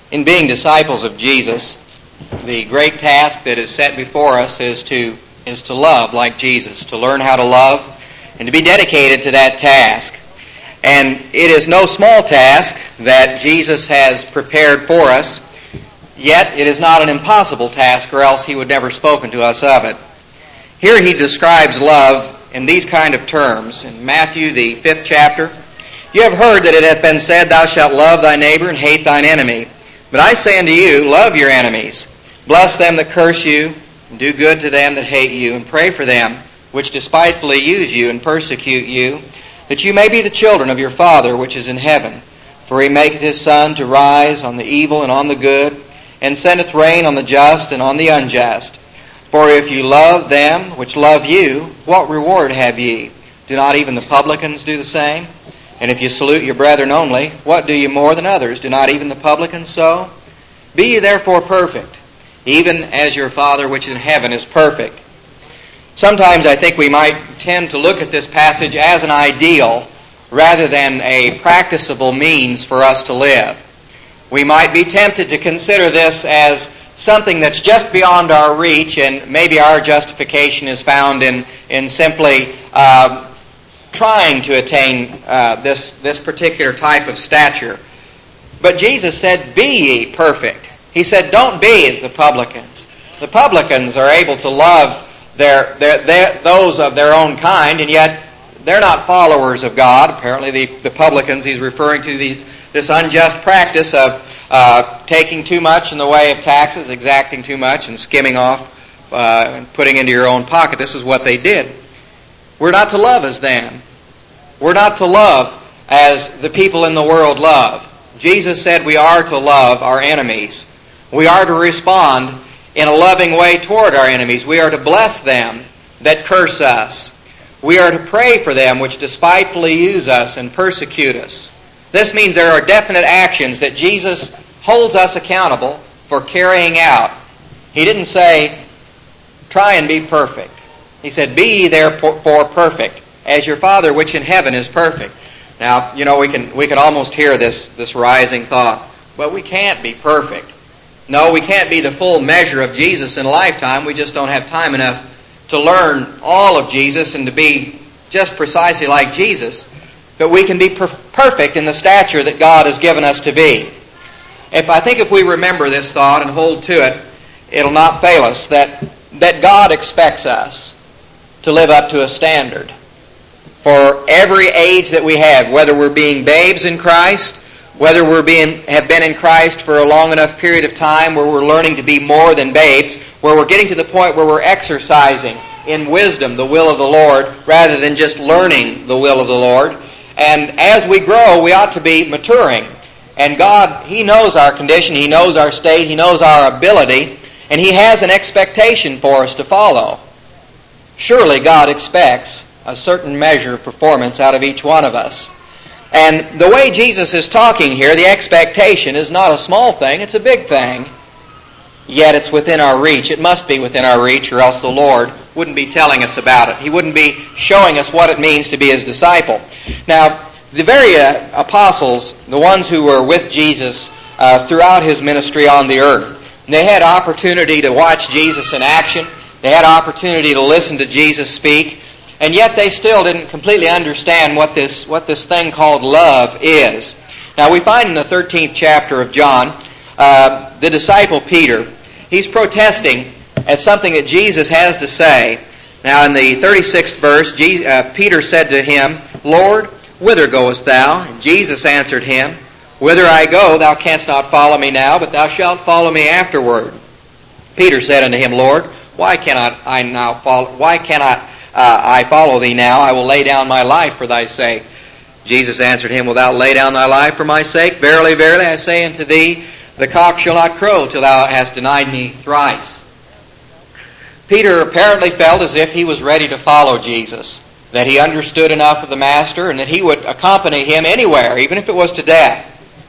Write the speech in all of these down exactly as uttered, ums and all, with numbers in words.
In being disciples of Jesus, the great task that is set before us is to is to love like Jesus, to learn how to love, and to be dedicated to that task. And it is no small task that Jesus has prepared for us, yet it is not an impossible task, or else he would never have spoken to us of it. Here he describes love in these kind of terms. In Matthew, the fifth chapter, "You have heard that it hath been said, Thou shalt love thy neighbor and hate thine enemy. But I say unto you, love your enemies. Bless them that curse you, and do good to them that hate you, and pray for them which despitefully use you and persecute you, that you may be the children of your Father which is in heaven. For he maketh his sun to rise on the evil and on the good, and sendeth rain on the just and on the unjust. For if you love them which love you, what reward have ye? Do not even the publicans do the same? And if you salute your brethren only, what do you more than others? Do not even the publicans so? Be ye therefore perfect, even as your Father which is in heaven is perfect." Sometimes I think we might tend to look at this passage as an ideal rather than a practicable means for us to live. We might be tempted to consider this as something that's just beyond our reach, and maybe our justification is found in, in simply uh, trying to attain uh, this, this particular type of stature. But Jesus said, "Be ye perfect." He said, don't be as the publicans. The publicans are able to love their, their, their, those of their own kind, and yet they're not followers of God. Apparently the, the publicans, he's referring to these this unjust practice of uh, taking too much in the way of taxes, exacting too much, and skimming off uh, and putting into your own pocket. This is what they did. We're not to love as them. We're not to love as the people in the world love. Jesus said we are to love our enemies. We are to respond in a loving way toward our enemies. We are to bless them that curse us. We are to pray for them which despitefully use us and persecute us. This means there are definite actions that Jesus holds us accountable for carrying out. He didn't say, try and be perfect. He said, be ye therefore perfect, as your Father which in heaven is perfect. Now, you know, we can we can almost hear this, this rising thought. Well, we can't be perfect. No, we can't be the full measure of Jesus in a lifetime. We just don't have time enough to learn all of Jesus and to be just precisely like Jesus. But we can be per- perfect in the stature that God has given us to be. If I think if we remember this thought and hold to it, it'll not fail us that, that God expects us to live up to a standard. For every age that we have, whether we're being babes in Christ, whether we're being have been in Christ for a long enough period of time where we're learning to be more than babes, where we're getting to the point where we're exercising in wisdom the will of the Lord rather than just learning the will of the Lord. And as we grow, we ought to be maturing. And God, He knows our condition, He knows our state, He knows our ability, and He has an expectation for us to follow. Surely God expects a certain measure of performance out of each one of us. And the way Jesus is talking here, the expectation is not a small thing, it's a big thing. Yet it's within our reach. It must be within our reach, or else the Lord wouldn't be telling us about it. He wouldn't be showing us what it means to be His disciple. Now, the very uh, apostles, the ones who were with Jesus uh, throughout His ministry on the earth, they had opportunity to watch Jesus in action. They had opportunity to listen to Jesus speak. And yet they still didn't completely understand what this what this thing called love is. Now we find in the thirteenth chapter of John, uh, the disciple Peter, he's protesting at something that Jesus has to say. Now in the thirty-sixth verse, Jesus, uh, Peter said to him, Lord, whither goest thou? And Jesus answered him, Whither I go, thou canst not follow me now, but thou shalt follow me afterward. Peter said unto him, Lord, why cannot I now follow? Why cannot Uh, I follow thee now? I will lay down my life for thy sake. Jesus answered him, Wilt thou lay down thy life for my sake? Verily, verily, I say unto thee, the cock shall not crow till thou hast denied me thrice. Peter apparently felt as if he was ready to follow Jesus, that he understood enough of the Master, and that he would accompany Him anywhere, even if it was to death.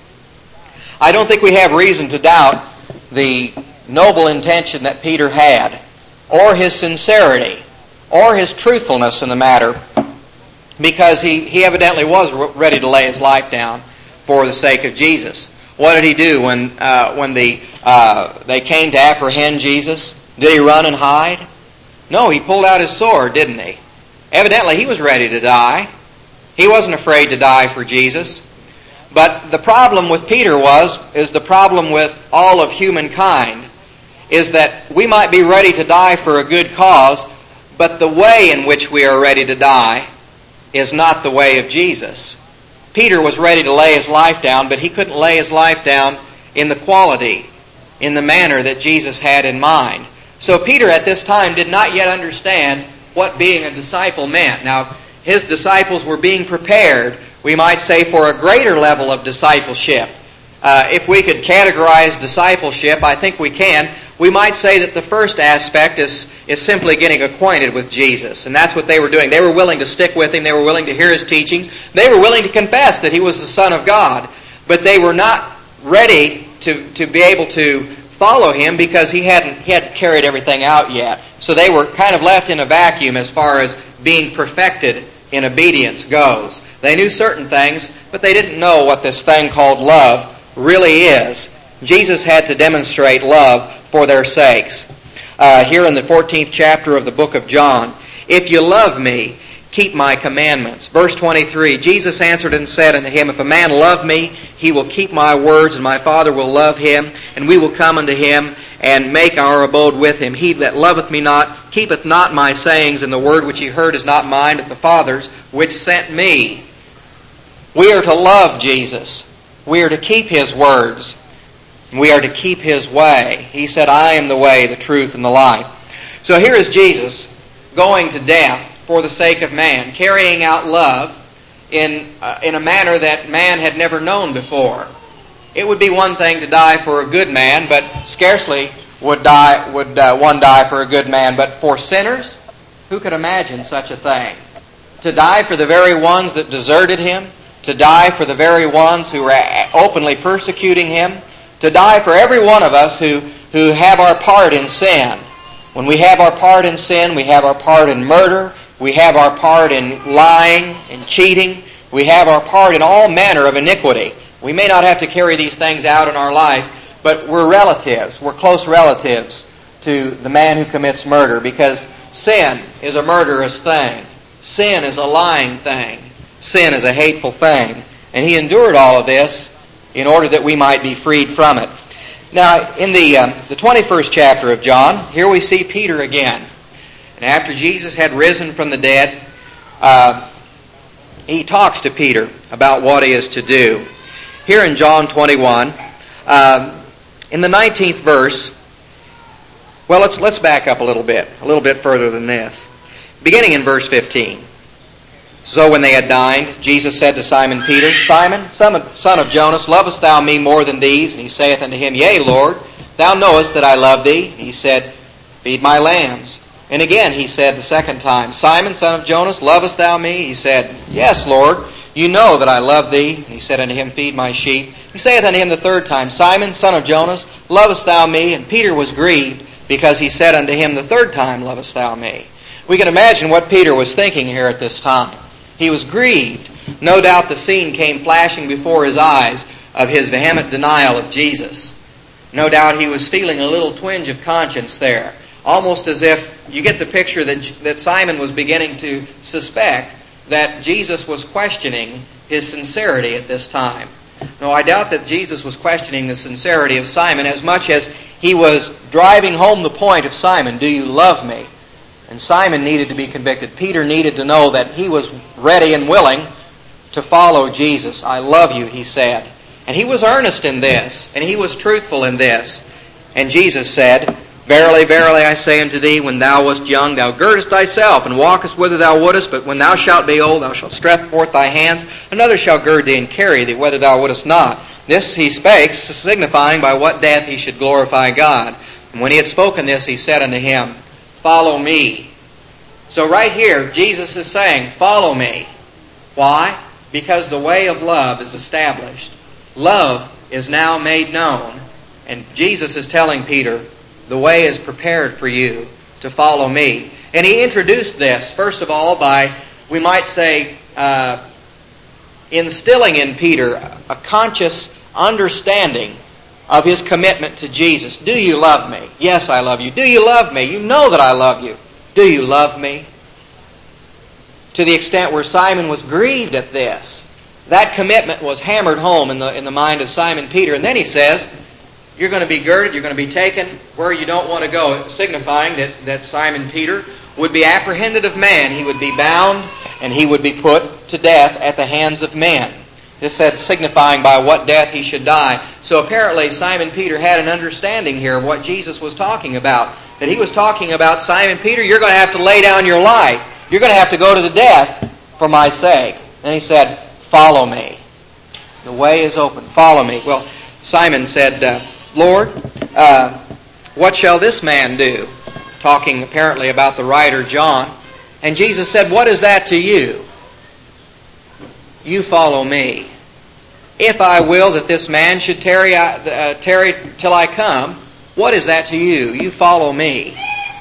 I don't think we have reason to doubt the noble intention that Peter had, or his sincerity, or his truthfulness in the matter, because he, he evidently was ready to lay his life down for the sake of Jesus. What did he do when uh, when the uh, they came to apprehend Jesus? Did he run and hide? No, he pulled out his sword, didn't he? Evidently, he was ready to die. He wasn't afraid to die for Jesus. But the problem with Peter was, is the problem with all of humankind, is that we might be ready to die for a good cause, but the way in which we are ready to die is not the way of Jesus. Peter was ready to lay his life down, but he couldn't lay his life down in the quality, in the manner that Jesus had in mind. So Peter at this time did not yet understand what being a disciple meant. Now, his disciples were being prepared, we might say, for a greater level of discipleship. Uh, if we could categorize discipleship, I think we can. We might say that the first aspect is, is simply getting acquainted with Jesus. And that's what they were doing. They were willing to stick with Him. They were willing to hear His teachings. They were willing to confess that He was the Son of God. But they were not ready to, to be able to follow Him because He hadn't, he hadn't carried everything out yet. So they were kind of left in a vacuum as far as being perfected in obedience goes. They knew certain things, but they didn't know what this thing called love really is. Jesus had to demonstrate love for their sakes. Uh, here in the fourteenth chapter of the book of John, "If you love me, keep my commandments." Verse twenty-three, "Jesus answered and said unto him, If a man love me, he will keep my words, and my Father will love him, and we will come unto him, and make our abode with him. He that loveth me not, keepeth not my sayings, and the word which he heard is not mine, but the Father's which sent me." We are to love Jesus. We are to keep His words. We are to keep His way. He said, "I am the way, the truth, and the life." So here is Jesus going to death for the sake of man, carrying out love in, uh, in a manner that man had never known before. It would be one thing to die for a good man, but scarcely would die would uh, one die for a good man. But for sinners, who could imagine such a thing? To die for the very ones that deserted Him, to die for the very ones who were openly persecuting Him, to die for every one of us who, who have our part in sin. When we have our part in sin, we have our part in murder, we have our part in lying and cheating, we have our part in all manner of iniquity. We may not have to carry these things out in our life, but we're relatives, we're close relatives to the man who commits murder, because sin is a murderous thing. Sin is a lying thing. Sin is a hateful thing. And He endured all of this in order that we might be freed from it. Now, in the uh, the twenty-first chapter of John, here we see Peter again. And after Jesus had risen from the dead, uh, He talks to Peter about what he is to do. Here in John twenty-one, uh, in the nineteenth verse, well, let's let's back up a little bit, a little bit further than this. Beginning in verse fifteen. "So when they had dined, Jesus said to Simon Peter, Simon, son of, son of Jonas, lovest thou me more than these? And he saith unto him, Yea, Lord, thou knowest that I love thee. And he said, Feed my lambs. And again he said the second time, Simon, son of Jonas, lovest thou me? He said, Yes, Lord, you know that I love thee. And he said unto him, Feed my sheep. He saith unto him the third time, Simon, son of Jonas, lovest thou me? And Peter was grieved, because he said unto him the third time, Lovest thou me? We can imagine what Peter was thinking here at this time. He was grieved. No doubt the scene came flashing before his eyes of his vehement denial of Jesus. No doubt he was feeling a little twinge of conscience there, almost as if you get the picture that, that Simon was beginning to suspect that Jesus was questioning his sincerity at this time. No, I doubt that Jesus was questioning the sincerity of Simon as much as he was driving home the point of Simon, do you love me? And Simon needed to be convicted. Peter needed to know that he was ready and willing to follow Jesus. I love you, he said. And he was earnest in this, and he was truthful in this. And Jesus said, Verily, verily, I say unto thee, when thou wast young, thou girdest thyself, and walkest whither thou wouldest, but when thou shalt be old, thou shalt stretch forth thy hands, another shall gird thee and carry thee, whither thou wouldest not. This he spake, signifying by what death he should glorify God. And when he had spoken this, he said unto him, Follow me. So right here, Jesus is saying, Follow me. Why? Because the way of love is established. Love is now made known. And Jesus is telling Peter, the way is prepared for you to follow me. And he introduced this, first of all, by, we might say, uh, instilling in Peter a conscious understanding of his commitment to Jesus. Do you love me? Yes, I love you. Do you love me? You know that I love you. Do you love me? To the extent where Simon was grieved at this. That commitment was hammered home in the, in the mind of Simon Peter. And then he says, you're going to be girded, you're going to be taken where you don't want to go, signifying that, that Simon Peter would be apprehended of man. He would be bound and he would be put to death at the hands of men. This said signifying by what death he should die. So apparently Simon Peter had an understanding here of what Jesus was talking about. That he was talking about, Simon Peter, you're going to have to lay down your life. You're going to have to go to the death for my sake. And he said, follow me. The way is open. Follow me. Well, Simon said, uh, Lord, uh, what shall this man do? Talking apparently about the writer John. And Jesus said, what is that to you? You follow me. If I will that this man should tarry, uh, tarry till I come, what is that to you? You follow me.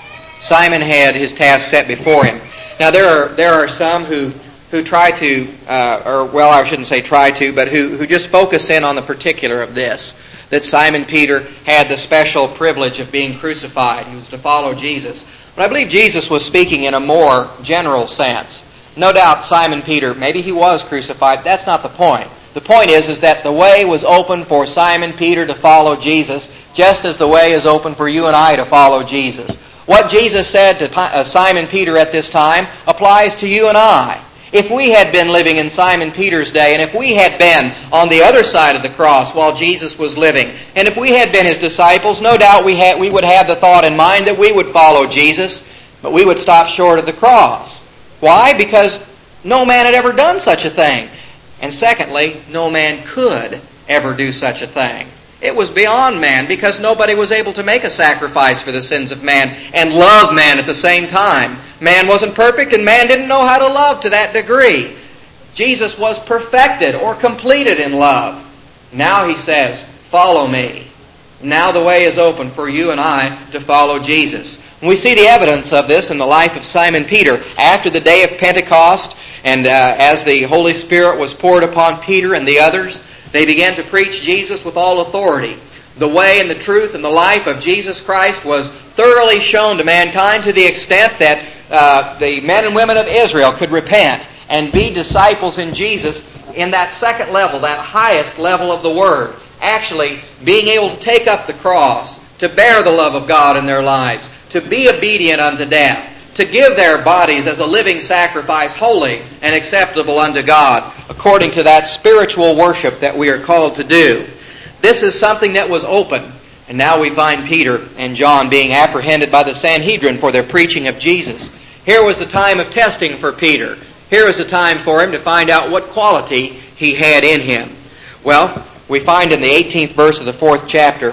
Simon had his task set before him. Now there are there are some who who try to, uh, or well, I shouldn't say try to, but who who just focus in on the particular of this. That Simon Peter had the special privilege of being crucified. He was to follow Jesus. But I believe Jesus was speaking in a more general sense. No doubt Simon Peter, maybe he was crucified. That's not the point. The point is, is that the way was open for Simon Peter to follow Jesus, just as the way is open for you and I to follow Jesus. What Jesus said to Simon Peter at this time applies to you and I. If we had been living in Simon Peter's day, and if we had been on the other side of the cross while Jesus was living, and if we had been his disciples, no doubt we had, we would have the thought in mind that we would follow Jesus, but we would stop short of the cross. Why? Because no man had ever done such a thing. And secondly, no man could ever do such a thing. It was beyond man because nobody was able to make a sacrifice for the sins of man and love man at the same time. Man wasn't perfect and man didn't know how to love to that degree. Jesus was perfected or completed in love. Now he says, follow me. Now the way is open for you and I to follow Jesus. And we see the evidence of this in the life of Simon Peter. After the day of Pentecost, and uh, as the Holy Spirit was poured upon Peter and the others, they began to preach Jesus with all authority. The way and the truth and the life of Jesus Christ was thoroughly shown to mankind to the extent that uh, the men and women of Israel could repent and be disciples in Jesus in that second level, that highest level of the Word. Actually, being able to take up the cross, to bear the love of God in their lives, to be obedient unto death, to give their bodies as a living sacrifice, holy and acceptable unto God, according to that spiritual worship that we are called to do. This is something that was open. And now we find Peter and John being apprehended by the Sanhedrin for their preaching of Jesus. Here was the time of testing for Peter. Here was the time for him to find out what quality he had in him. Well, we find in the eighteenth verse of the fourth chapter,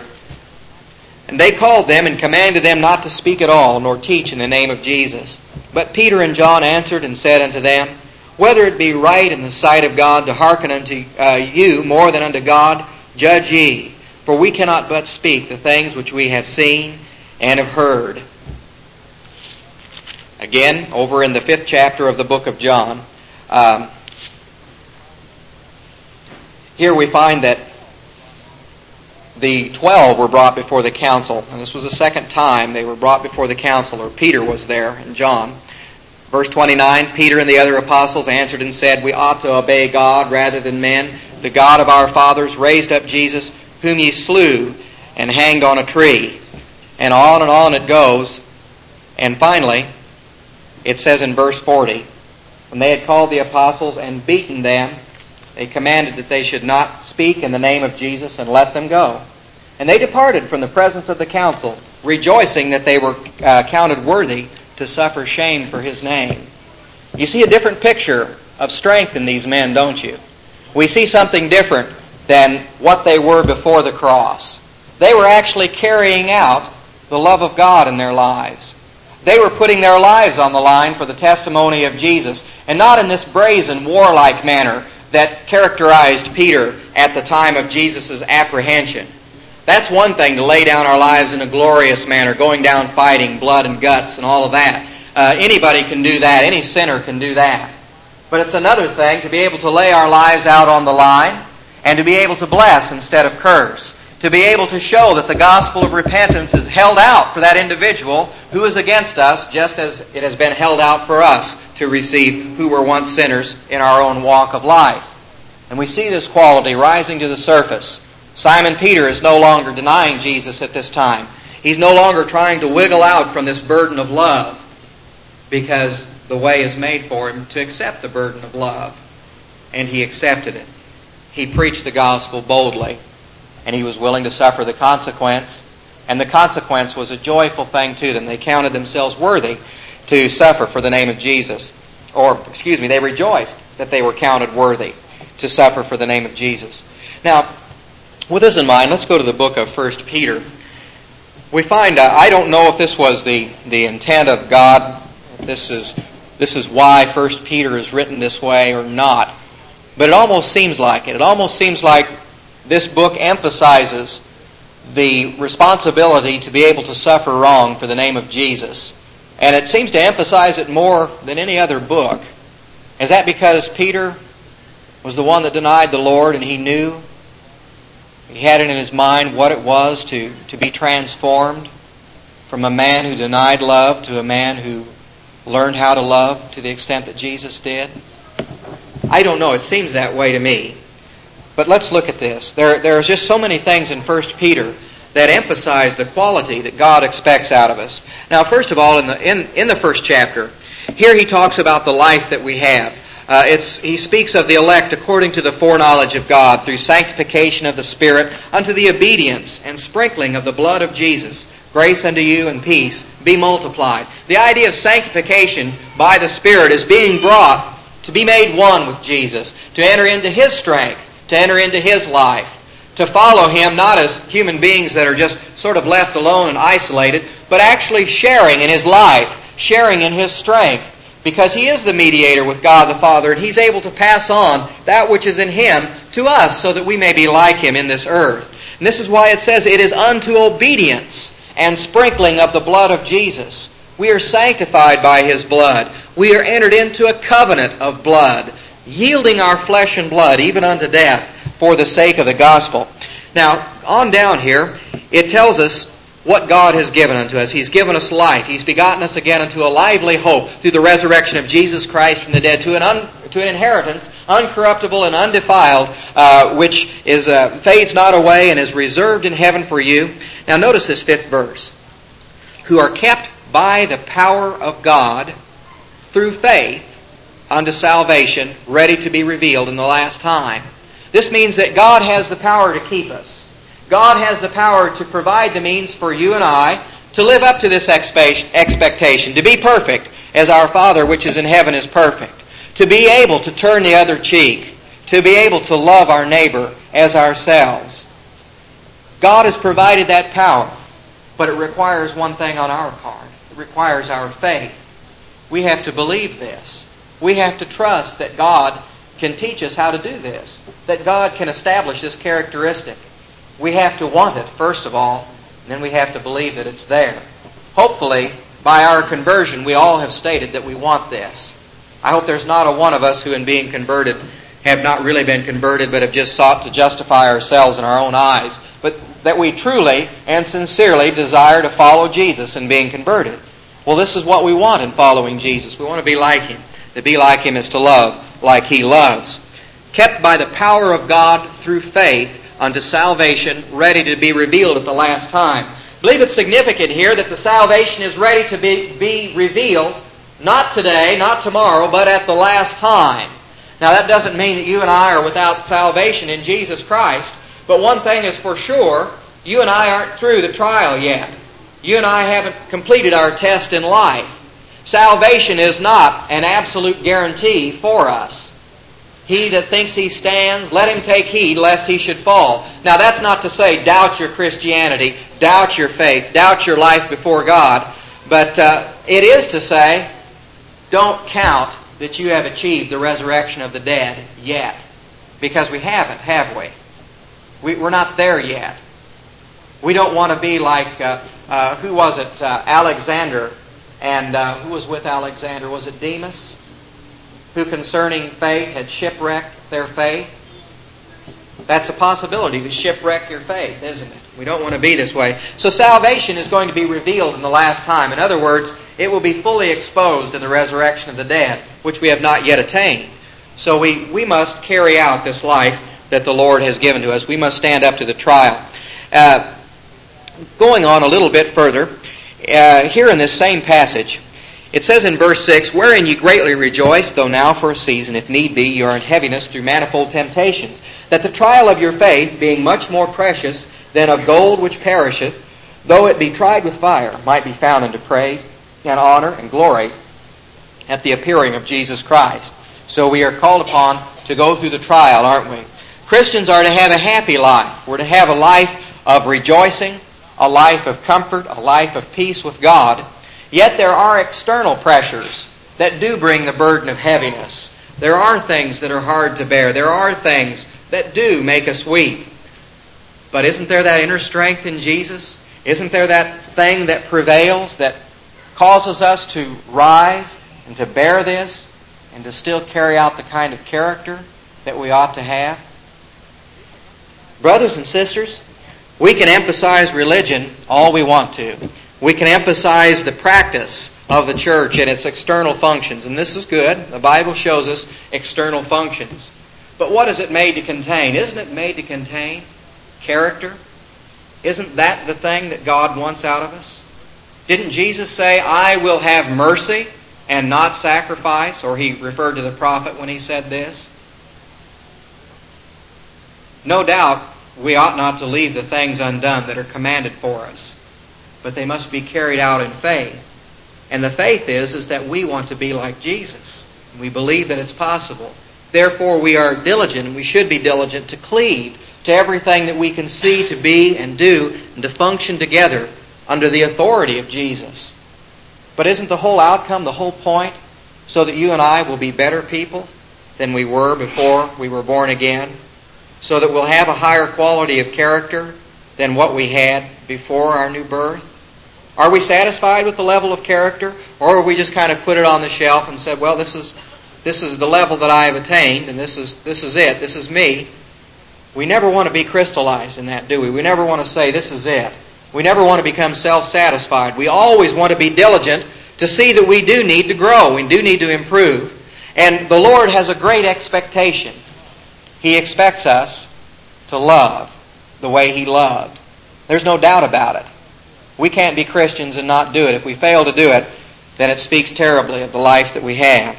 and they called them and commanded them not to speak at all, nor teach in the name of Jesus. But Peter and John answered and said unto them, whether it be right in the sight of God to hearken unto uh, you more than unto God, judge ye. For we cannot but speak the things which we have seen and have heard. Again, over in the fifth chapter of the book of John, um, here we find that the twelve were brought before the council. And this was the second time they were brought before the council, or Peter was there and John. Verse twenty-nine, Peter and the other apostles answered and said, we ought to obey God rather than men. The God of our fathers raised up Jesus, whom ye slew and hanged on a tree. And on and on it goes. And finally, it says in verse forty, when they had called the apostles and beaten them, they commanded that they should not speak in the name of Jesus and let them go. And they departed from the presence of the council, rejoicing that they were uh, counted worthy to suffer shame for his name. You see a different picture of strength in these men, don't you? We see something different than what they were before the cross. They were actually carrying out the love of God in their lives. They were putting their lives on the line for the testimony of Jesus, and not in this brazen, warlike manner that characterized Peter at the time of Jesus' apprehension. That's one thing, to lay down our lives in a glorious manner, going down fighting, blood and guts and all of that. Uh, anybody can do that. Any sinner can do that. But it's another thing to be able to lay our lives out on the line and to be able to bless instead of curse, to be able to show that the gospel of repentance is held out for that individual who is against us, just as it has been held out for us to receive who were once sinners in our own walk of life. And we see this quality rising to the surface. Simon Peter is no longer denying Jesus at this time. He's no longer trying to wiggle out from this burden of love, because the way is made for him to accept the burden of love. And he accepted it. He preached the gospel boldly, and he was willing to suffer the consequence. And the consequence was a joyful thing to them. They counted themselves worthy to suffer for the name of Jesus. Or, excuse me, they rejoiced that they were counted worthy to suffer for the name of Jesus. Now, with this in mind, let's go to the book of First Peter. We find, uh, I don't know if this was the, the intent of God, if this is, this is why First Peter is written this way or not, but it almost seems like it. It almost seems like this book emphasizes the responsibility to be able to suffer wrong for the name of Jesus. And it seems to emphasize it more than any other book. Is that because Peter was the one that denied the Lord, and he knew, he had it in his mind what it was to, to be transformed from a man who denied love to a man who learned how to love to the extent that Jesus did? I don't know. It seems that way to me. But let's look at this. There, there are just so many things in First Peter that emphasize the quality that God expects out of us. Now, first of all, in the in, in the first chapter, here he talks about the life that we have. Uh, it's he speaks of the elect according to the foreknowledge of God, through sanctification of the Spirit, unto the obedience and sprinkling of the blood of Jesus. Grace unto you and peace be multiplied. The idea of sanctification by the Spirit is being brought to be made one with Jesus, to enter into His strength, to enter into His life, to follow Him not as human beings that are just sort of left alone and isolated, but actually sharing in His life, sharing in His strength, because He is the mediator with God the Father, and He's able to pass on that which is in Him to us so that we may be like Him in this earth. And this is why it says it is unto obedience and sprinkling of the blood of Jesus. We are sanctified by His blood. We are entered into a covenant of blood, yielding our flesh and blood, even unto death, for the sake of the gospel. Now, on down here, it tells us what God has given unto us. He's given us life. He's begotten us again unto a lively hope through the resurrection of Jesus Christ from the dead, to an un, to an inheritance uncorruptible and undefiled, uh, which is uh, fades not away and is reserved in heaven for you. Now, notice this fifth verse. Who are kept by the power of God through faith unto salvation, ready to be revealed in the last time. This means that God has the power to keep us. God has the power to provide the means for you and I to live up to this expectation, to be perfect as our Father which is in heaven is perfect, to be able to turn the other cheek, to be able to love our neighbor as ourselves. God has provided that power, but it requires one thing on our part. It requires our faith. We have to believe this. We have to trust that God can teach us how to do this, that God can establish this characteristic. We have to want it, first of all, and then we have to believe that it's there. Hopefully, by our conversion, we all have stated that we want this. I hope there's not a one of us who, in being converted, have not really been converted, but have just sought to justify ourselves in our own eyes, but that we truly and sincerely desire to follow Jesus in being converted. Well, this is what we want in following Jesus. We want to be like Him. To be like Him is to love like He loves. Kept by the power of God through faith unto salvation, ready to be revealed at the last time. I believe it's significant here that the salvation is ready to be, be revealed, not today, not tomorrow, but at the last time. Now, that doesn't mean that you and I are without salvation in Jesus Christ, but one thing is for sure, you and I aren't through the trial yet. You and I haven't completed our test in life. Salvation is not an absolute guarantee for us. He that thinks he stands, let him take heed lest he should fall. Now, that's not to say doubt your Christianity, doubt your faith, doubt your life before God. But uh, it is to say, don't count that you have achieved the resurrection of the dead yet. Because we haven't, have we? we we're not there yet. We don't want to be like, uh, uh, who was it, uh, Alexander, and uh, who was with Alexander? Was it Demas? Who concerning faith had shipwrecked their faith. That's a possibility to shipwreck your faith, isn't it? We don't want to be this way. So salvation is going to be revealed in the last time. In other words, it will be fully exposed in the resurrection of the dead, which we have not yet attained. So we, we must carry out this life that the Lord has given to us. We must stand up to the trial. Uh, going on a little bit further, uh, here in this same passage, it says in verse six, "Wherein ye greatly rejoice, though now for a season, if need be, ye are in heaviness through manifold temptations, that the trial of your faith, being much more precious than of gold which perisheth, though it be tried with fire, might be found unto praise and honor and glory at the appearing of Jesus Christ." So we are called upon to go through the trial, aren't we? Christians are to have a happy life. We're to have a life of rejoicing, a life of comfort, a life of peace with God. Yet there are external pressures that do bring the burden of heaviness. There are things that are hard to bear. There are things that do make us weep. But isn't there that inner strength in Jesus? Isn't there that thing that prevails, that causes us to rise and to bear this and to still carry out the kind of character that we ought to have? Brothers and sisters, we can emphasize religion all we want to. We can emphasize the practice of the church and its external functions. And this is good. The Bible shows us external functions. But what is it made to contain? Isn't it made to contain character? Isn't that the thing that God wants out of us? Didn't Jesus say, "I will have mercy and not sacrifice"? Or he referred to the prophet when he said this. No doubt, we ought not to leave the things undone that are commanded for us. But they must be carried out in faith. And the faith is, is that we want to be like Jesus. We believe that it's possible. Therefore, we are diligent, and we should be diligent to cleave to everything that we can see to be and do and to function together under the authority of Jesus. But isn't the whole outcome, the whole point, so that you and I will be better people than we were before we were born again? So that we'll have a higher quality of character than what we had before our new birth? Are we satisfied with the level of character? Or have we just kind of put it on the shelf and said, well, this is this is the level that I have attained, and this is this is it, this is me? We never want to be crystallized in that, do we? We never want to say, this is it. We never want to become self-satisfied. We always want to be diligent to see that we do need to grow, we do need to improve. And the Lord has a great expectation. He expects us to love the way He loved. There's no doubt about it. We can't be Christians and not do it. If we fail to do it, then it speaks terribly of the life that we have.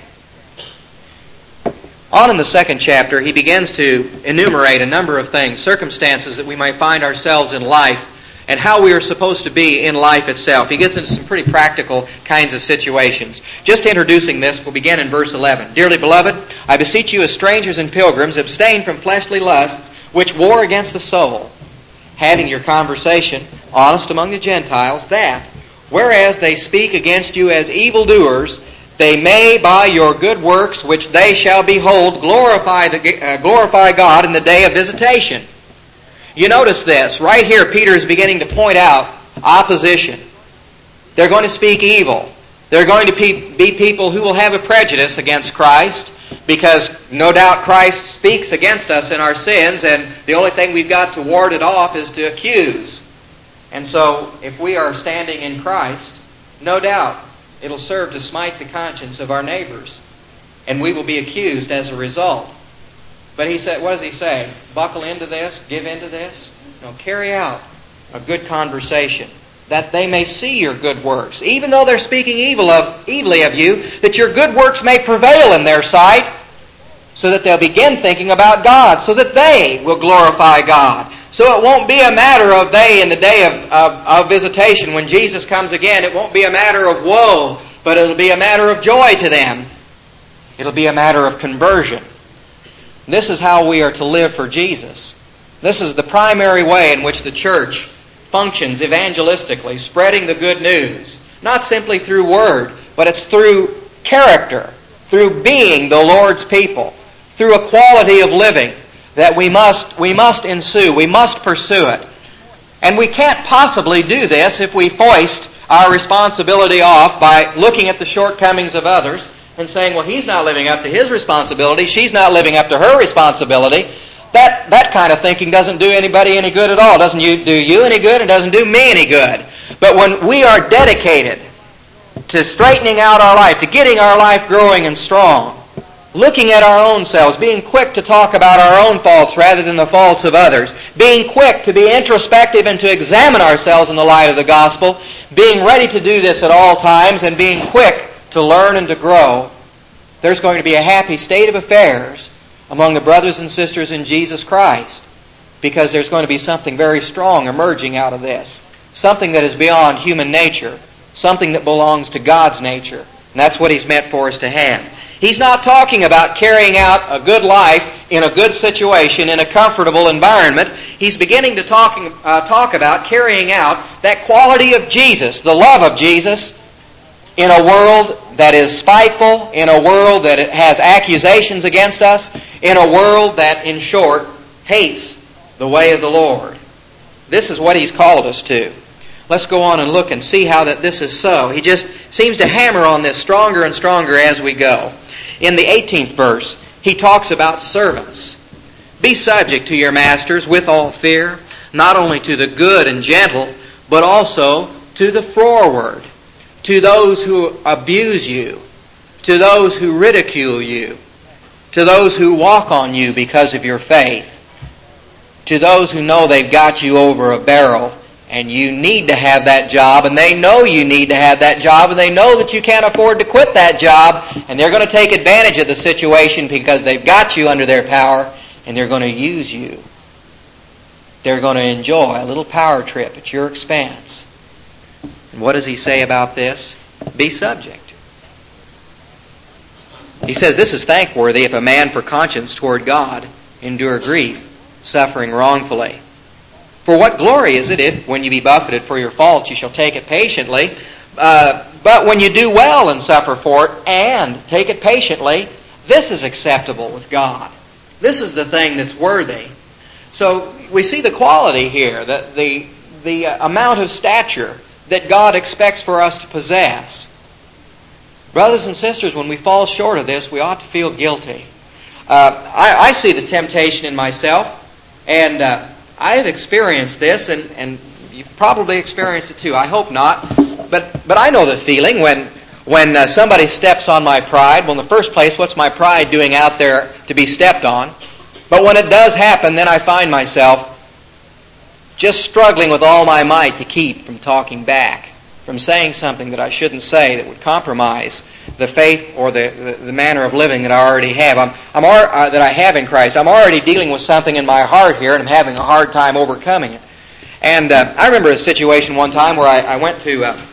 On in the second chapter, he begins to enumerate a number of things, circumstances that we might find ourselves in life, and how we are supposed to be in life itself. He gets into some pretty practical kinds of situations. Just introducing this, we'll begin in verse eleven. "Dearly beloved, I beseech you as strangers and pilgrims, abstain from fleshly lusts, which war against the soul, having your conversation honest among the Gentiles, that, whereas they speak against you as evildoers, they may by your good works, which they shall behold, glorify, the, uh, glorify God in the day of visitation." You notice this. Right here, Peter is beginning to point out opposition. They're going to speak evil. They're going to be people who will have a prejudice against Christ, because no doubt Christ speaks against us in our sins, and the only thing we've got to ward it off is to accuse. And so, if we are standing in Christ, no doubt it'll serve to smite the conscience of our neighbors, and we will be accused as a result. But he said, what does he say? Buckle into this, give into this? No, carry out a good conversation, that they may see your good works, even though they're speaking evil of, evilly of you, that your good works may prevail in their sight, so that they'll begin thinking about God, so that they will glorify God. So it won't be a matter of they in the day of, of, of visitation, when Jesus comes again, it won't be a matter of woe, but it'll be a matter of joy to them. It'll be a matter of conversion. This is how we are to live for Jesus. This is the primary way in which the church functions evangelistically, spreading the good news. Not simply through word, but it's through character, through being the Lord's people, through a quality of living that we must, we must ensue, we must pursue it. And we can't possibly do this if we foist our responsibility off by looking at the shortcomings of others and saying, well, he's not living up to his responsibility, she's not living up to her responsibility. that, that kind of thinking doesn't do anybody any good at all. It doesn't you, do you any good. It doesn't do me any good. But when we are dedicated to straightening out our life, to getting our life growing and strong, looking at our own selves, being quick to talk about our own faults rather than the faults of others, being quick to be introspective and to examine ourselves in the light of the gospel, being ready to do this at all times, and being quick to learn and to grow, there's going to be a happy state of affairs among the brothers and sisters in Jesus Christ, because there's going to be something very strong emerging out of this, something that is beyond human nature, something that belongs to God's nature, and that's what He's meant for us to have. He's not talking about carrying out a good life in a good situation, in a comfortable environment. He's beginning to talk, uh, talk about carrying out that quality of Jesus, the love of Jesus, in a world that is spiteful, in a world that has accusations against us, in a world that, in short, hates the way of the Lord. This is what He's called us to. Let's go on and look and see how that this is so. He just seems to hammer on this stronger and stronger as we go. In the eighteenth verse, he talks about servants. Be subject to your masters with all fear, not only to the good and gentle, but also to the froward, to those who abuse you, to those who ridicule you, to those who walk on you because of your faith, to those who know they've got you over a barrel and you need to have that job, and they know you need to have that job, and they know that you can't afford to quit that job, and they're going to take advantage of the situation because they've got you under their power, and they're going to use you. They're going to enjoy a little power trip at your expense. And what does he say about this? Be subject. He says this is thankworthy if a man for conscience toward God endure grief, suffering wrongfully. For what glory is it if, when you be buffeted for your faults, you shall take it patiently? Uh, but when you do well and suffer for it, and take it patiently, this is acceptable with God. This is the thing that's worthy. So we see the quality here, the, the, the amount of stature that God expects for us to possess. Brothers and sisters, when we fall short of this, we ought to feel guilty. Uh, I, I see the temptation in myself, and uh, I have experienced this, and, and you've probably experienced it too. I hope not. But but I know the feeling when when uh, somebody steps on my pride. Well, in the first place, what's my pride doing out there to be stepped on? But when it does happen, then I find myself just struggling with all my might to keep from talking back, from saying something that I shouldn't say that would compromise the faith or the, the, the manner of living that I already have. I'm, I'm uh, that I have in Christ. I'm already dealing with something in my heart here, and I'm having a hard time overcoming it. And uh, I remember a situation one time where I, I went to uh,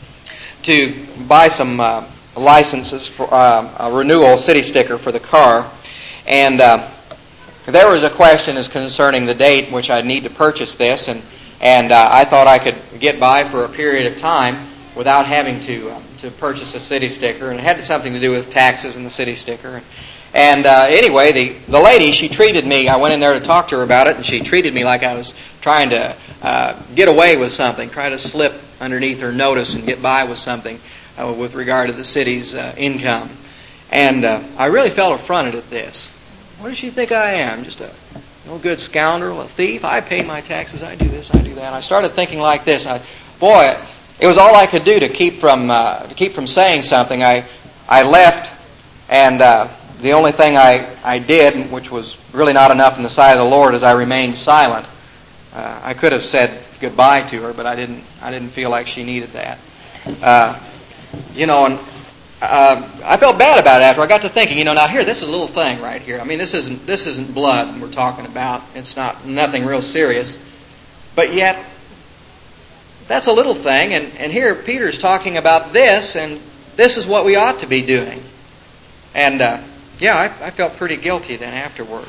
to buy some uh, licenses for uh, a renewal city sticker for the car, and uh, there was a question as concerning the date which I need to purchase this, and and uh, I thought I could get by for a period of time without having to uh, to purchase a city sticker, and it had something to do with taxes and the city sticker. And uh, anyway, the the lady, she treated me. I went in there to talk to her about it, and she treated me like I was trying to uh, get away with something, try to slip underneath her notice and get by with something uh, with regard to the city's uh, income. And uh, I really felt affronted at this. What does she think I am? Just a no good scoundrel, a thief? I pay my taxes. I do this. I do that. And I started thinking like this. I, boy, it was all I could do to keep from uh, to keep from saying something. I I left, and uh, the only thing I, I did, which was really not enough in the sight of the Lord, is I remained silent. Uh, I could have said goodbye to her, but I didn't. I didn't feel like she needed that. Uh, you know, and uh, I felt bad about it after I got to thinking. You know, now here, this is a little thing right here. I mean, this isn't this isn't blood we're talking about. It's not nothing real serious, but yet that's a little thing. And and here Peter's talking about this, and this is what we ought to be doing. And uh, yeah, I, I felt pretty guilty then afterward.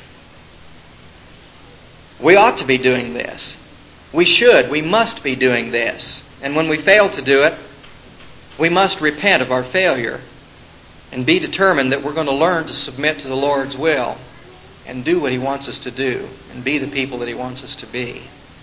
We ought to be doing this. We should, we must be doing this. And when we fail to do it, we must repent of our failure and be determined that we're going to learn to submit to the Lord's will and do what He wants us to do and be the people that He wants us to be.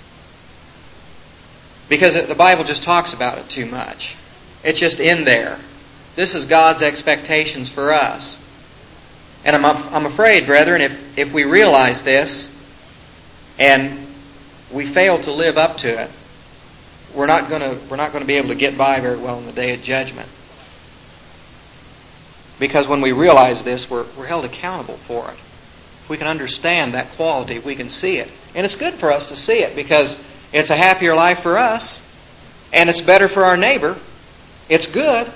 Because the Bible just talks about it too much. It's just in there. This is God's expectations for us. And I'm, I'm afraid, brethren, if, if we realize this and we fail to live up to it, we're not going to we're not going to be able to get by very well in the day of judgment. Because when we realize this, we're, we're held accountable for it. If we can understand that quality, if we can see it. And it's good for us to see it because it's a happier life for us and it's better for our neighbor. It's good,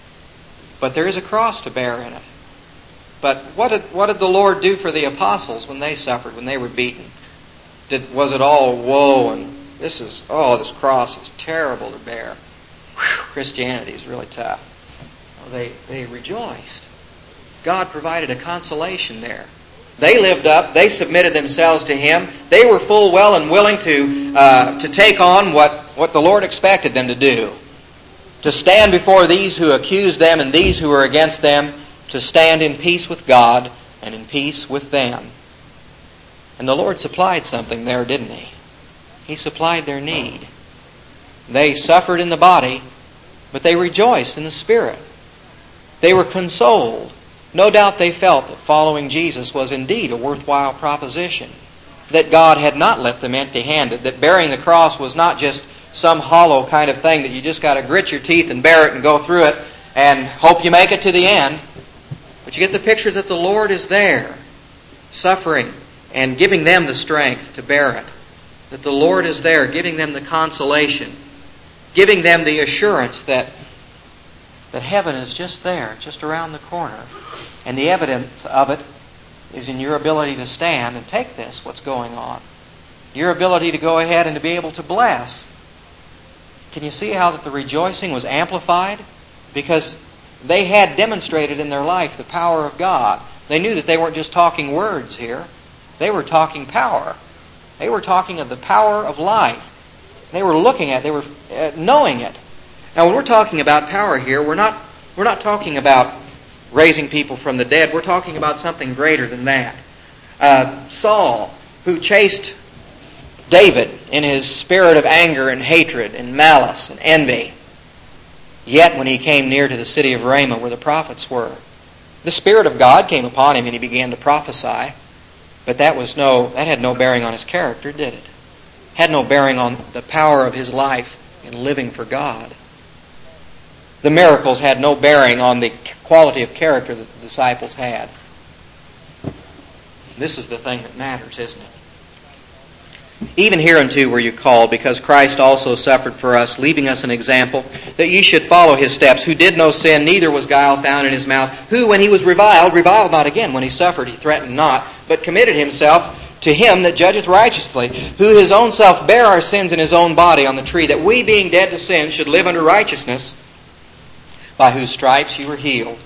but there is a cross to bear in it. But what did what did the Lord do for the apostles when they suffered, when they were beaten? Did was it all woe and this is oh this cross is terrible to bear? Whew, Christianity is really tough. Well, they they rejoiced. God provided a consolation there. They lived up. They submitted themselves to Him. They were full well and willing to uh, to take on what what the Lord expected them to do. To stand before these who accused them and these who were against them, to stand in peace with God and in peace with them. And the Lord supplied something there, didn't He? He supplied their need. They suffered in the body, but they rejoiced in the Spirit. They were consoled. No doubt they felt that following Jesus was indeed a worthwhile proposition. That God had not left them empty-handed. That bearing the cross was not just some hollow kind of thing that you just got to grit your teeth and bear it and go through it and hope you make it to the end. But you get the picture that the Lord is there, suffering and giving them the strength to bear it. That the Lord is there, giving them the consolation, giving them the assurance that that heaven is just there, just around the corner. And the evidence of it is in your ability to stand and take this, what's going on. Your ability to go ahead and to be able to bless. Can you see how that the rejoicing was amplified? Because they had demonstrated in their life the power of God. They knew that they weren't just talking words here. They were talking power. They were talking of the power of life. They were looking at it. They were uh, knowing it. Now, when we're talking about power here, we're not we're not talking about raising people from the dead. We're talking about something greater than that. Uh, Saul, who chased David in his spirit of anger and hatred and malice and envy, yet when he came near to the city of Ramah where the prophets were, the Spirit of God came upon him and he began to prophesy. But that was no that had no bearing on his character, did it? Had no bearing on the power of his life in living for God. The miracles had no bearing on the quality of character that the disciples had. This is the thing that matters, isn't it? Even hereunto were you called, because Christ also suffered for us, leaving us an example, that ye should follow His steps, who did no sin, neither was guile found in His mouth, who, when He was reviled, reviled not again. When He suffered, He threatened not, but committed Himself to Him that judgeth righteously, who His own self bare our sins in His own body on the tree, that we, being dead to sin, should live unto righteousness, by whose stripes ye were healed.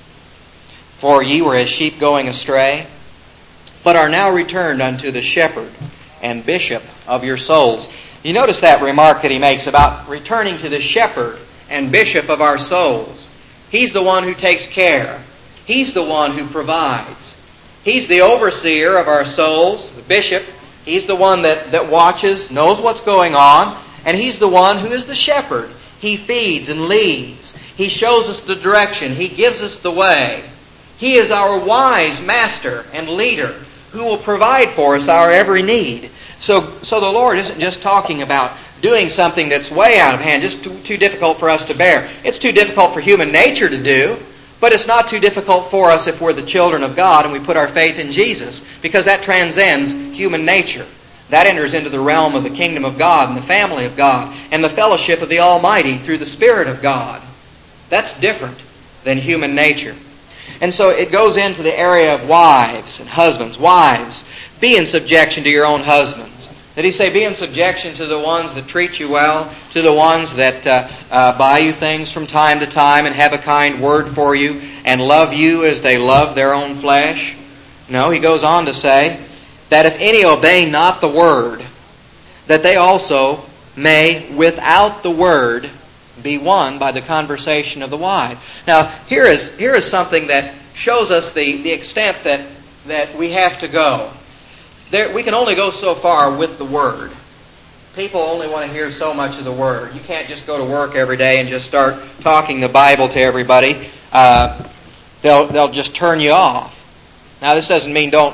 For ye were as sheep going astray, but are now returned unto the shepherd and bishop of your souls. You notice that remark that he makes about returning to the shepherd and bishop of our souls. He's the one who takes care. He's the one who provides. He's the overseer of our souls, the bishop. He's the one that, that watches, knows what's going on, and He's the one who is the shepherd. He feeds and leads. He shows us the direction. He gives us the way. He is our wise master and leader who will provide for us our every need. So, so the Lord isn't just talking about doing something that's way out of hand, just too, too difficult for us to bear. It's too difficult for human nature to do, but it's not too difficult for us if we're the children of God and we put our faith in Jesus, because that transcends human nature. That enters into the realm of the kingdom of God and the family of God and the fellowship of the Almighty through the Spirit of God. That's different than human nature. And so it goes into the area of wives and husbands. Wives, be in subjection to your own husbands. Did he say be in subjection to the ones that treat you well, to the ones that uh, uh, buy you things from time to time and have a kind word for you and love you as they love their own flesh? No, he goes on to say that if any obey not the word, that they also may without the word be won by the conversation of the wise. Now, here is here is something that shows us the, the extent that, that we have to go. There, we can only go so far with the Word. People only want to hear so much of the Word. You can't just go to work every day and just start talking the Bible to everybody. Uh, they'll they'll just turn you off. Now, this doesn't mean don't,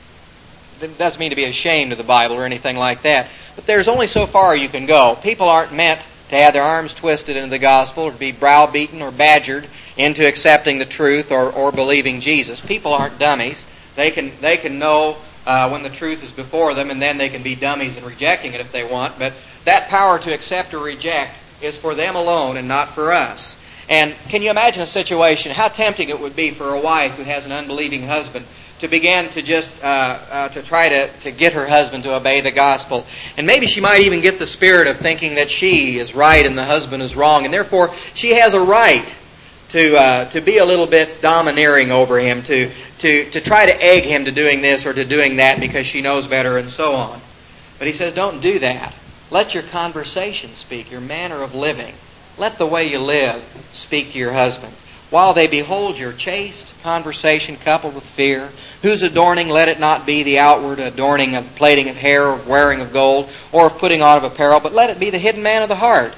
it doesn't mean to be ashamed of the Bible or anything like that, but there's only so far you can go. People aren't meant to have their arms twisted into the gospel or to be browbeaten or badgered into accepting the truth or, or believing Jesus. People aren't dummies. They can they can know uh, when the truth is before them, and then they can be dummies in rejecting it if they want. But that power to accept or reject is for them alone and not for us. And can you imagine a situation, how tempting it would be for a wife who has an unbelieving husband to begin to just, uh, uh, to try to, to get her husband to obey the gospel. And maybe she might even get the spirit of thinking that she is right and the husband is wrong, and therefore she has a right to uh, to be a little bit domineering over him, to, to, to try to egg him to doing this or to doing that because she knows better and so on. But he says, don't do that. Let your conversation speak, your manner of living. Let the way you live speak to your husband. While they behold your chaste conversation coupled with fear, whose adorning let it not be the outward adorning of plaiting of hair or wearing of gold or of putting on of apparel, but let it be the hidden man of the heart,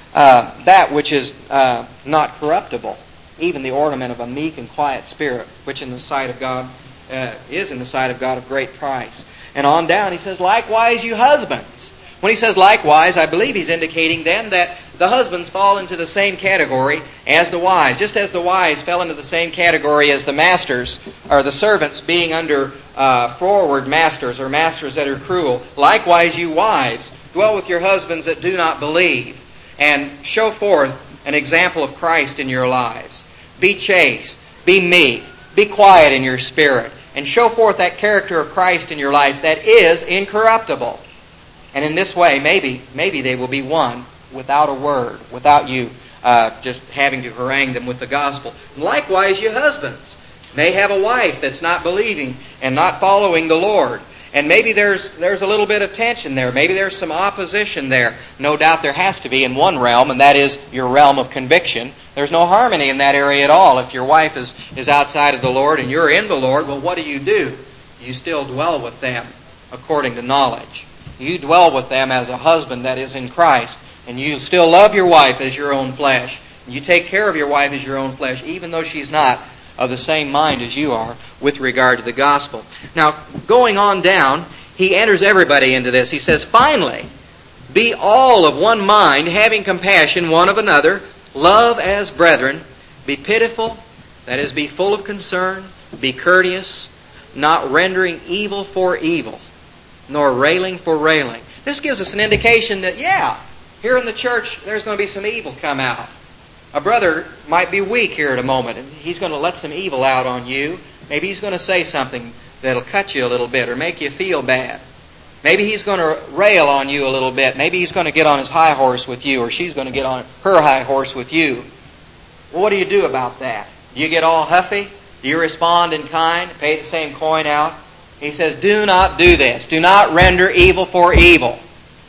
uh, that which is uh, not corruptible, even the ornament of a meek and quiet spirit, which in the sight of God uh, is in the sight of God of great price. And on down he says, likewise you husbands. When he says likewise, I believe he's indicating then that the husbands fall into the same category as the wives. Just as the wives fell into the same category as the masters, or the servants being under uh, forward masters, or masters that are cruel. Likewise, you wives, dwell with your husbands that do not believe, and show forth an example of Christ in your lives. Be chaste, be meek, be quiet in your spirit, and show forth that character of Christ in your life that is incorruptible. And in this way, maybe maybe they will be won without a word, without you uh, just having to harangue them with the gospel. And likewise, you husbands may have a wife that's not believing and not following the Lord. And maybe there's there's a little bit of tension there. Maybe there's some opposition there. No doubt there has to be in one realm, and that is your realm of conviction. There's no harmony in that area at all. If your wife is, is outside of the Lord and you're in the Lord, well, what do you do? You still dwell with them according to knowledge. You dwell with them as a husband that is in Christ, and you still love your wife as your own flesh. You take care of your wife as your own flesh, even though she's not of the same mind as you are with regard to the gospel. Now, going on down, he enters everybody into this. He says, finally, be all of one mind, having compassion one of another, love as brethren, be pitiful, that is, be full of concern, be courteous, not rendering evil for evil, nor railing for railing. This gives us an indication that, yeah, here in the church there's going to be some evil come out. A brother might be weak here at a moment, and he's going to let some evil out on you. Maybe he's going to say something that'll cut you a little bit or make you feel bad. Maybe he's going to rail on you a little bit. Maybe he's going to get on his high horse with you, or she's going to get on her high horse with you. Well, what do you do about that? Do you get all huffy? Do you respond in kind, pay the same coin out? He says, do not do this. Do not render evil for evil.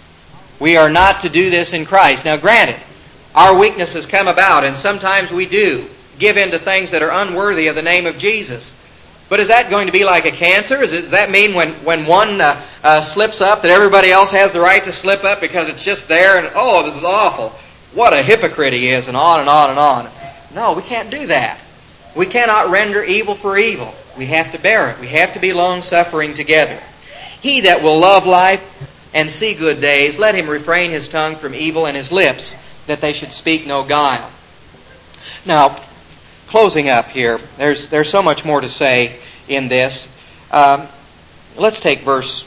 We are not to do this in Christ. Now, granted, our weaknesses come about, and sometimes we do give in to things that are unworthy of the name of Jesus. But is that going to be like a cancer? Is it, does that mean when, when one uh, uh, slips up that everybody else has the right to slip up because it's just there and, oh, this is awful. What a hypocrite he is, and on and on and on. No, we can't do that. We cannot render evil for evil. We have to bear it. We have to be long-suffering together. He that will love life and see good days, let him refrain his tongue from evil and his lips, that they should speak no guile. Now, closing up here, there's there's so much more to say in this. Um, let's take verse,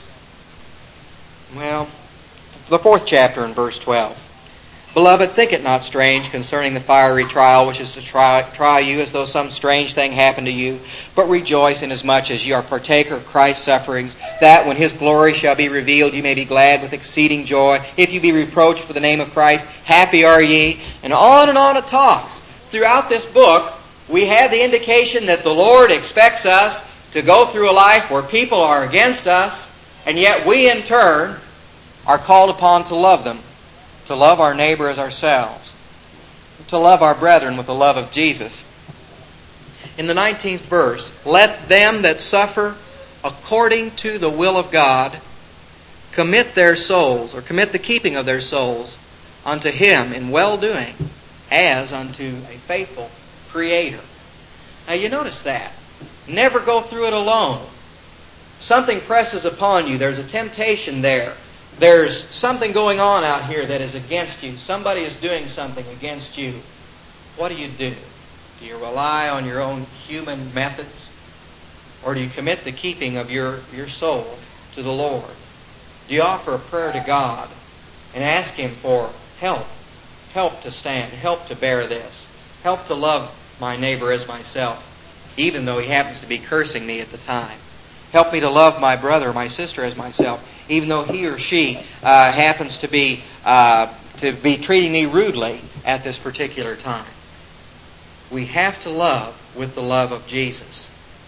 well, the fourth chapter in verse twelve. Beloved, think it not strange concerning the fiery trial which is to try, try you as though some strange thing happened to you, but rejoice inasmuch as you are partaker of Christ's sufferings, that when His glory shall be revealed, you may be glad with exceeding joy. If you be reproached for the name of Christ, happy are ye. And on and on it talks. Throughout this book, we have the indication that the Lord expects us to go through a life where people are against us, and yet we in turn are called upon to love them. To love our neighbor as ourselves. To love our brethren with the love of Jesus. In the nineteenth verse, let them that suffer according to the will of God commit their souls, or commit the keeping of their souls, unto Him in well-doing, as unto a faithful Creator. Now you notice that. Never go through it alone. Something presses upon you. There's a temptation there. There's something going on out here that is against you. Somebody is doing something against you. What do you do? Do you rely on your own human methods? Or do you commit the keeping of your, your soul to the Lord? Do you offer a prayer to God and ask Him for help? Help to stand. Help to bear this. Help to love my neighbor as myself, even though he happens to be cursing me at the time. Help me to love my brother or my sister as myself, even though he or she uh, happens to be uh, to be treating me rudely at this particular time. We have to love with the love of Jesus.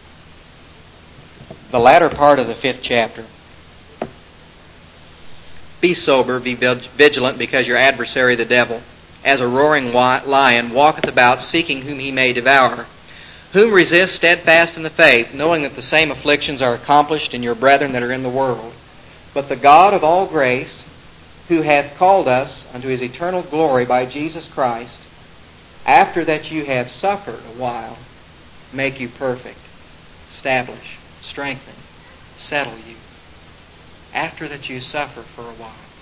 The latter part of the fifth chapter. Be sober, be vigilant, because your adversary the devil, as a roaring lion, walketh about, seeking whom he may devour. Whom resist steadfast in the faith, knowing that the same afflictions are accomplished in your brethren that are in the world. But the God of all grace, who hath called us unto His eternal glory by Jesus Christ, after that you have suffered a while, make you perfect, establish, strengthen, settle you. After that you suffer for a while.